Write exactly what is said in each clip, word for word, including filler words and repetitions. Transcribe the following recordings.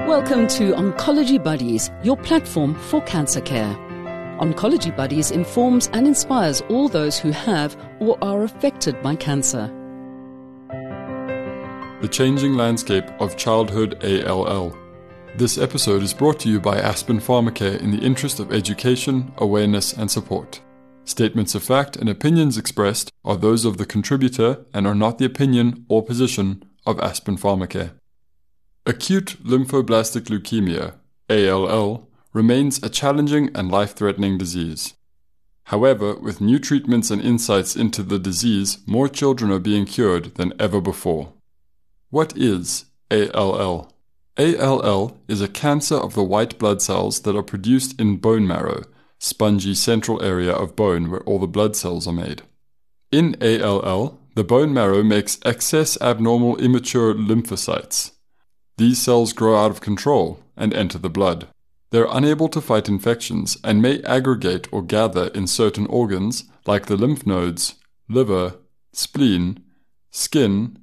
Welcome to Oncology Buddies, your platform for cancer care. Oncology Buddies informs and inspires all those who have or are affected by cancer. The changing landscape of childhood A L L. This episode is brought to you by Aspen Pharmacare in the interest of education, awareness and support. Statements of fact and opinions expressed are those of the contributor and are not the opinion or position of Aspen Pharmacare. Acute lymphoblastic leukemia, A L L, remains a challenging and life-threatening disease. However, with new treatments and insights into the disease, more children are being cured than ever before. What is A L L? A L L is a cancer of the white blood cells that are produced in bone marrow, spongy central area of bone where all the blood cells are made. In A L L, the bone marrow makes excess abnormal immature lymphocytes. These cells grow out of control and enter the blood. They are unable to fight infections and may aggregate or gather in certain organs like the lymph nodes, liver, spleen, skin,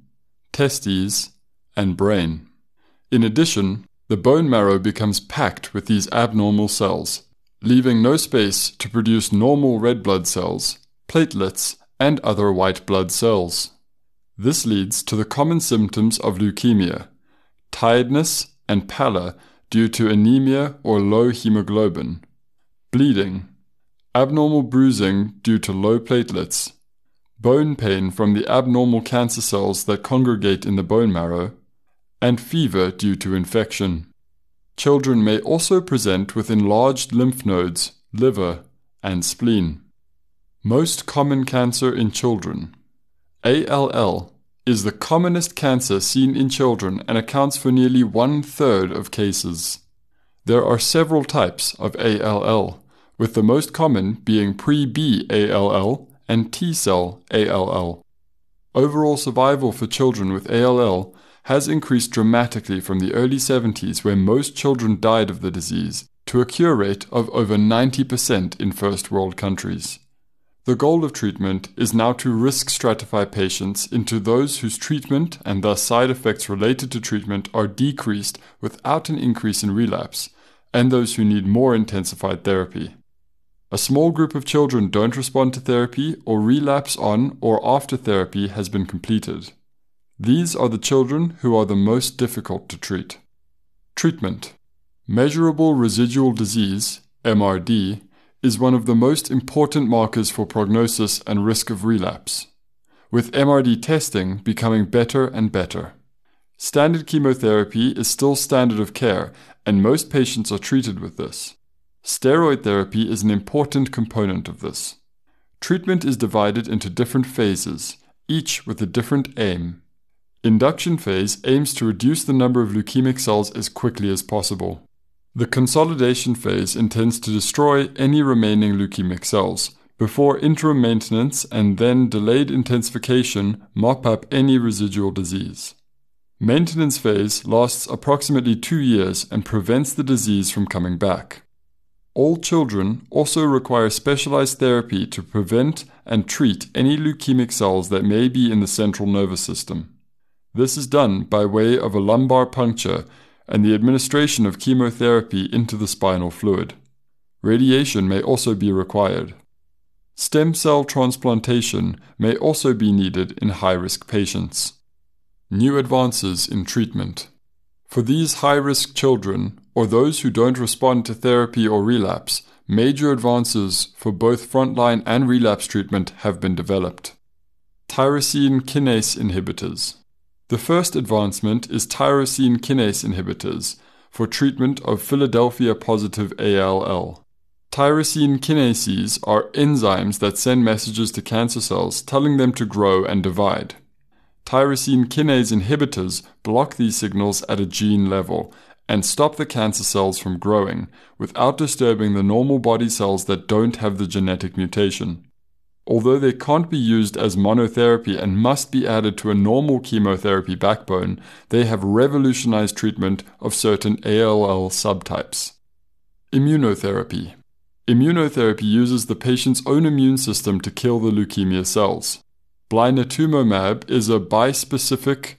testes, and brain. In addition, the bone marrow becomes packed with these abnormal cells, leaving no space to produce normal red blood cells, platelets, and other white blood cells. This leads to the common symptoms of leukemia: tiredness and pallor due to anemia or low hemoglobin, bleeding, abnormal bruising due to low platelets, bone pain from the abnormal cancer cells that congregate in the bone marrow, and fever due to infection. Children may also present with enlarged lymph nodes, liver, and spleen. Most common cancer in children. A L L is the commonest cancer seen in children and accounts for nearly one-third of cases. There are several types of A L L, with the most common being pre-B A L L and T-cell A L L. Overall survival for children with A L L has increased dramatically from the early seventies, where most children died of the disease, to a cure rate of over ninety percent in first world countries. The goal of treatment is now to risk stratify patients into those whose treatment and thus side effects related to treatment are decreased without an increase in relapse, and those who need more intensified therapy. A small group of children don't respond to therapy or relapse on or after therapy has been completed. These are the children who are the most difficult to treat. Treatment. Measurable residual disease, M R D, is one of the most important markers for prognosis and risk of relapse, with M R D testing becoming better and better. Standard chemotherapy is still standard of care, and most patients are treated with this. Steroid therapy is an important component of this. Treatment is divided into different phases, each with a different aim. Induction phase aims to reduce the number of leukemic cells as quickly as possible. The consolidation phase intends to destroy any remaining leukemic cells, before interim maintenance and then delayed intensification mop up any residual disease. Maintenance phase lasts approximately two years and prevents the disease from coming back. All children also require specialized therapy to prevent and treat any leukemic cells that may be in the central nervous system. This is done by way of a lumbar puncture and the administration of chemotherapy into the spinal fluid. Radiation may also be required. Stem cell transplantation may also be needed in high-risk patients. New advances in treatment. For these high-risk children, or those who don't respond to therapy or relapse, major advances for both frontline and relapse treatment have been developed. Tyrosine kinase inhibitors. The first advancement is tyrosine kinase inhibitors for treatment of Philadelphia-positive A L L. Tyrosine kinases are enzymes that send messages to cancer cells telling them to grow and divide. Tyrosine kinase inhibitors block these signals at a gene level and stop the cancer cells from growing without disturbing the normal body cells that don't have the genetic mutation. Although they can't be used as monotherapy and must be added to a normal chemotherapy backbone, they have revolutionized treatment of certain A L L subtypes. Immunotherapy. Immunotherapy uses the patient's own immune system to kill the leukemia cells. Blinatumomab is a bispecific T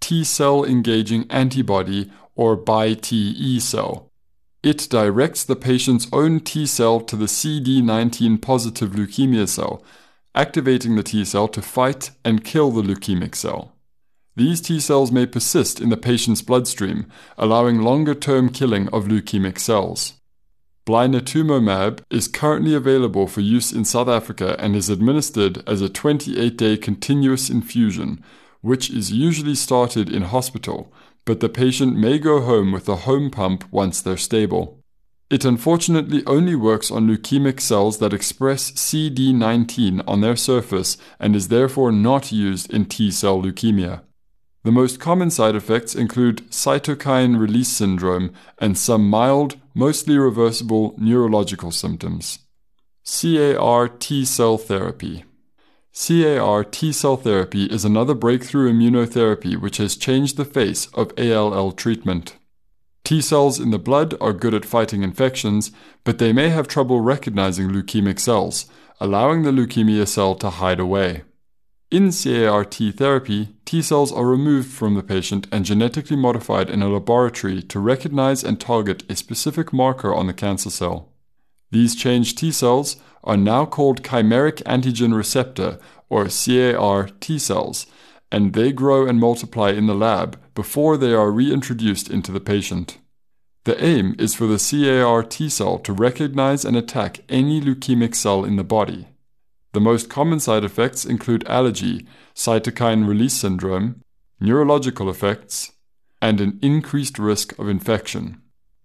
T-cell engaging antibody, or B I T E cell. It directs the patient's own T-cell to the C D nineteen positive leukemia cell, activating the T-cell to fight and kill the leukemic cell. These T-cells may persist in the patient's bloodstream, allowing longer-term killing of leukemic cells. Blinatumomab is currently available for use in South Africa and is administered as a twenty-eight day continuous infusion, which is usually started in hospital, but the patient may go home with a home pump once they're stable. It unfortunately only works on leukemic cells that express C D nineteen on their surface and is therefore not used in T-cell leukemia. The most common side effects include cytokine release syndrome and some mild, mostly reversible neurological symptoms. C A R T-cell therapy. C A R T-cell therapy is another breakthrough immunotherapy which has changed the face of A L L treatment. T-cells in the blood are good at fighting infections, but they may have trouble recognizing leukemic cells, allowing the leukemia cell to hide away. In C A R T therapy, T-cells are removed from the patient and genetically modified in a laboratory to recognize and target a specific marker on the cancer cell. These changed T-cells are now called chimeric antigen receptor, or C A R T-cells, and they grow and multiply in the lab before they are reintroduced into the patient. The aim is for the C A R T-cell to recognize and attack any leukemic cell in the body. The most common side effects include allergy, cytokine release syndrome, neurological effects, and an increased risk of infection.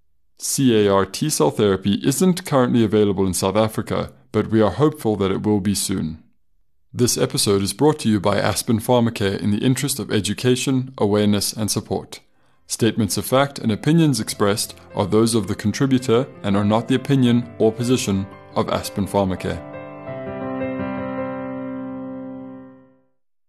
C A R T-cell therapy isn't currently available in South Africa, but we are hopeful that it will be soon. This episode is brought to you by Aspen Pharmacare in the interest of education, awareness, and support. Statements of fact and opinions expressed are those of the contributor and are not the opinion or position of Aspen Pharmacare.